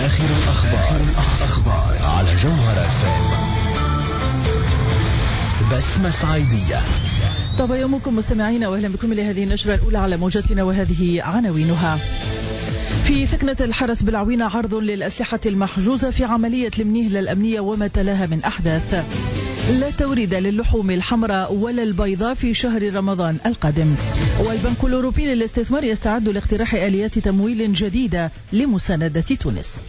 آخر الأخبار على جوهر FM. بسمة صعيدية. طاب يومكم مستمعين، وأهلا بكم لهذه النشرة الأولى على موجتنا، وهذه عناوينها. في ثكنة الحرس بالعوينة عرض للأسلحة المحجوزة في عملية المنيهلة الأمنية وما تلاها من أحداث. لا توريد للحوم الحمراء ولا البيضاء في شهر رمضان القادم. والبنك الأوروبي للاستثمار يستعد لاقتراح آليات تمويل جديدة لمساندة تونس.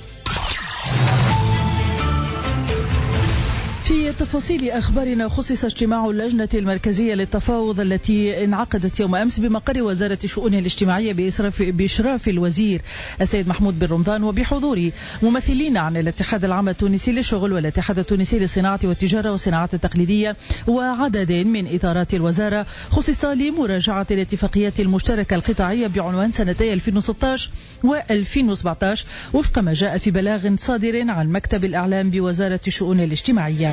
في تفاصيل أخبارنا، خصص اجتماع اللجنة المركزية للتفاوض التي انعقدت يوم أمس بمقر وزارة الشؤون الاجتماعية بإشراف الوزير السيد محمود بن رمضان وبحضور ممثلين عن الاتحاد العام التونسي للشغل والاتحاد التونسي للصناعة والتجارة والصناعات التقليدية وعدد من إطارات الوزارة، خصص لمراجعة الاتفاقيات المشتركة القطاعية بعنوان سنتي 2016 و2017 وفق ما جاء في بلاغ صادر عن مكتب الإعلام بوزارة الشؤون الاجتماعية.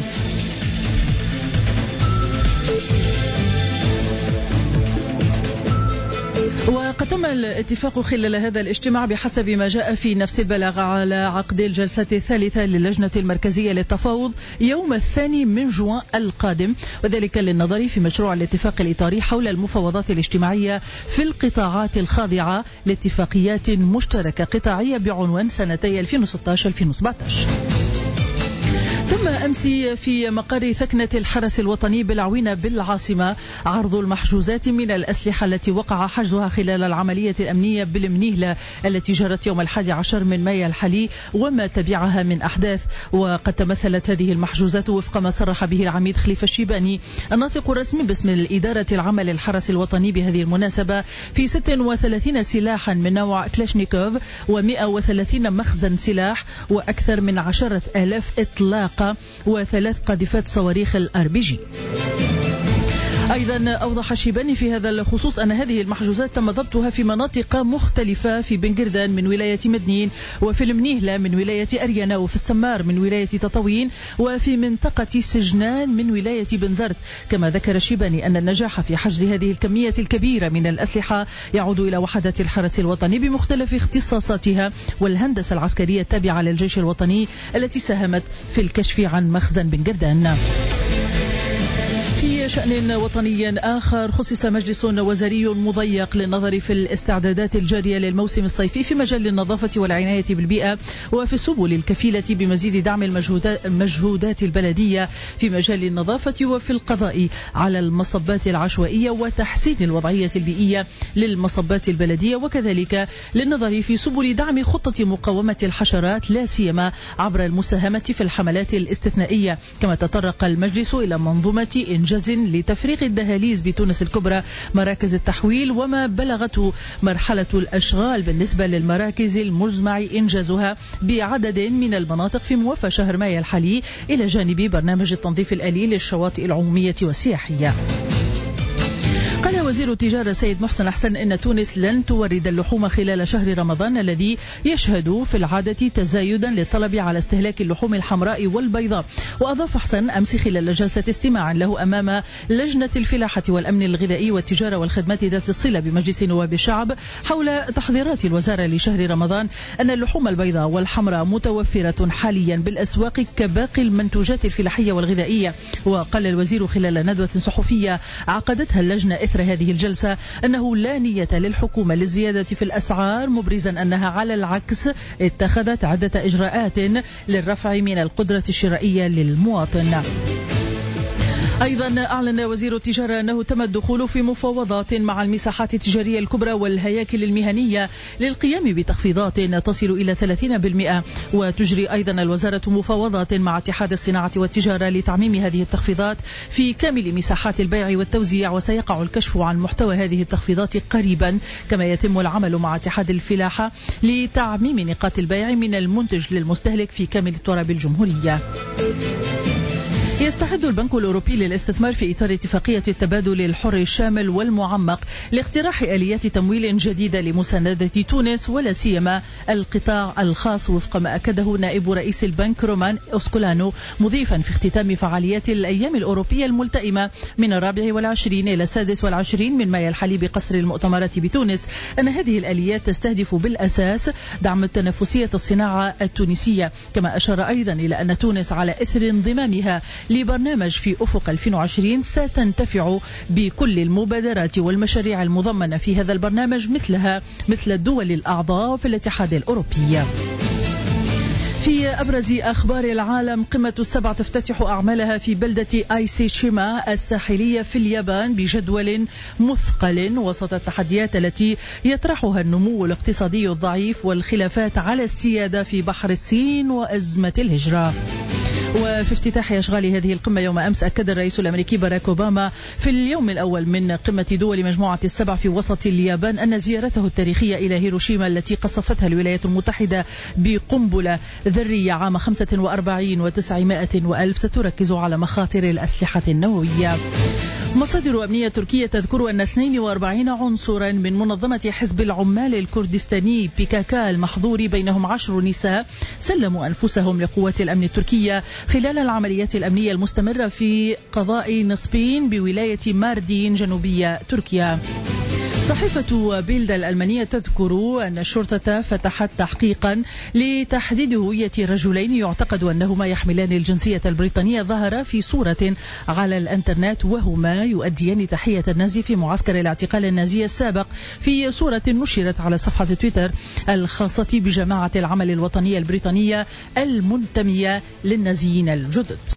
وقد تم الاتفاق خلال هذا الاجتماع بحسب ما جاء في نفس البلاغ على عقد الجلسة الثالثة للجنة المركزية للتفاوض يوم 2 جوان القادم، وذلك للنظر في مشروع الاتفاق الإطاري حول المفاوضات الاجتماعية في القطاعات الخاضعة لاتفاقيات مشتركة قطاعية بعنوان سنتي 2016-2017. تم أمس في مقر ثكنة الحرس الوطني بالعوينة بالعاصمة عرض المحجوزات من الأسلحة التي وقع حجزها خلال العملية الأمنية بالمنيهلة التي جرت يوم 11 من مايو الحالي وما تبعها من أحداث. وقد تمثلت هذه المحجوزات وفق ما صرح به العميد خليفة الشيباني الناطق الرسمي باسم الإدارة العامة للحرس الوطني بهذه المناسبة في 36 سلاحا من نوع كلاشنيكوف و130 مخزن سلاح وأكثر من 10,000 إطلاق و3 قاذفات صواريخ الRPG. أيضا أوضح الشيباني في هذا الخصوص أن هذه المحجوزات تم ضبطها في مناطق مختلفة في بنقردان من ولاية مدنين، وفي المنيهلة من ولاية أريانا، وفي السمار من ولاية تطاوين، وفي منطقة سجنان من ولاية بنزرت. كما ذكر الشيباني أن النجاح في حجز هذه الكمية الكبيرة من الأسلحة يعود إلى وحدات الحرس الوطني بمختلف اختصاصاتها والهندسة العسكرية التابعة للجيش الوطني التي ساهمت في الكشف عن مخزن بنقردان. في شأن وطني آخر، خصص مجلس وزاري مضيق للنظر في الاستعدادات الجارية للموسم الصيفي في مجال النظافة والعناية بالبيئة وفي السبل الكفيلة بمزيد دعم المجهودات البلدية في مجال النظافة وفي القضاء على المصبات العشوائية وتحسين الوضعية البيئية للمصبات البلدية، وكذلك للنظر في سبل دعم خطة مقاومة الحشرات لا سيما عبر المساهمة في الحملات الاستثنائية. كما تطرق المجلس إلى منظومة إنجاز لتفريغ الدهاليز بتونس الكبرى مراكز التحويل وما بلغته مرحلة الأشغال بالنسبة للمراكز المزمع إنجازها بعدد من المناطق في موافى شهر مايو الحالي، إلى جانب برنامج التنظيف الآلي للشواطئ العمومية والسياحية. قال وزير التجارة سيد محسن أحسن إن تونس لن تورد اللحوم خلال شهر رمضان الذي يشهد في العادة تزايدا للطلب على استهلاك اللحوم الحمراء والبيضاء. وأضاف أحسن أمس خلال جلسة استماع له أمام لجنة الفلاحة والأمن الغذائي والتجارة والخدمات ذات الصلة بمجلس نواب الشعب حول تحضيرات الوزارة لشهر رمضان أن اللحوم البيضاء والحمراء متوفرة حاليا بالأسواق كباقي المنتوجات الفلاحية والغذائية. وقال الوزير خلال ندوة صحفية عقدتها اللجنة إثر هذه الجلسة أنه لا نية للحكومة للزيادة في الأسعار، مبرزا أنها على العكس اتخذت عدة إجراءات للرفع من القدرة الشرائية للمواطن. أيضا أعلن وزير التجارة أنه تم الدخول في مفاوضات مع المساحات التجارية الكبرى والهياكل المهنية للقيام بتخفيضات تصل إلى 30%. وتجري أيضا الوزارة مفاوضات مع اتحاد الصناعة والتجارة لتعميم هذه التخفيضات في كامل مساحات البيع والتوزيع، وسيقع الكشف عن محتوى هذه التخفيضات قريبا. كما يتم العمل مع اتحاد الفلاحة لتعميم نقاط البيع من المنتج للمستهلك في كامل التراب الجمهورية. يستعد البنك الأوروبي للاستثمار في إطار اتفاقية التبادل الحر الشامل والمعمق لاقتراح آليات تمويل جديدة لمساندة تونس ولا سيما القطاع الخاص، وفق ما أكده نائب رئيس البنك رومان أوسكولانو، مضيفا في اختتام فعاليات الأيام الأوروبية الملتئمة من 24 إلى 26 من مايو الحالي بقصر المؤتمرات بتونس أن هذه الآليات تستهدف بالأساس دعم التنافسية الصناعة التونسية. كما أشار أيضا إلى أن تونس على إثر انضمامها لبرنامج في أفق 2020 ستنتفع بكل المبادرات والمشاريع المضمنة في هذا البرنامج مثل الدول الأعضاء في الاتحاد الأوروبي. في أبرز أخبار العالم، قمة السبع تفتتح أعمالها في بلدة أيسيشيما الساحلية في اليابان بجدول مثقل وسط التحديات التي يطرحها النمو الاقتصادي الضعيف والخلافات على السيادة في بحر الصين وأزمة الهجرة. وفي افتتاح أشغال هذه القمة يوم أمس، أكد الرئيس الأمريكي باراك أوباما في اليوم الأول من قمة دول مجموعة السبع في وسط اليابان أن زيارته التاريخية إلى هيروشيما التي قصفتها الولايات المتحدة بقنبلة ذرية عام 45 و900 وألف ستركز على مخاطر الأسلحة النووية. مصادر أمنية تركية تذكر أن 42 عنصرا من منظمة حزب العمال الكردستاني بيكاكا المحظور بينهم 10 نساء سلموا أنفسهم لقوات الأمن التركية خلال العمليات الأمنية المستمرة في قضاء نصبين بولاية ماردين جنوبية تركيا. صحيفة بيلدا الألمانية تذكر أن الشرطة فتحت تحقيقا لتحديد هوية رجلين يعتقد أنهما يحملان الجنسية البريطانية ظهر في صورة على الانترنت وهما يؤديان تحية النازي في معسكر الاعتقال النازي السابق، في صورة نشرت على صفحة تويتر الخاصة بجماعة العمل الوطنية البريطانية المنتمية للنازيين الجدد.